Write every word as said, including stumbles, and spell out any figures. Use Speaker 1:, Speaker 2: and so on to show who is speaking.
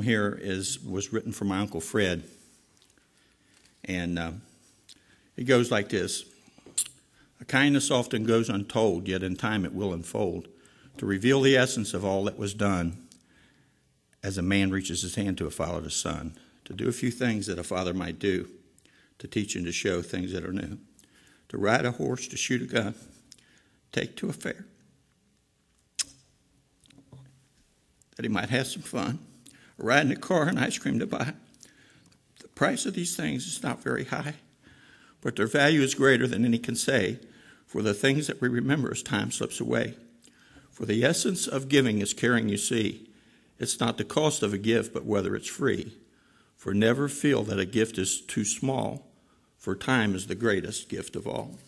Speaker 1: here is was written for my Uncle Fred. And uh, it goes like this. A kindness often goes untold, yet in time it will unfold, to reveal the essence of all that was done as a man reaches his hand to a fatherless son, to do a few things that a father might do, to teach and to show things that are new, to ride a horse, to shoot a gun, take to a fair, that he might have some fun, ride in a car and ice cream to buy. The price of these things is not very high, but their value is greater than any can say, for the things that we remember as time slips away. For the essence of giving is caring, you see. It's not the cost of a gift, but whether it's free. For never feel that a gift is too small, for time is the greatest gift of all.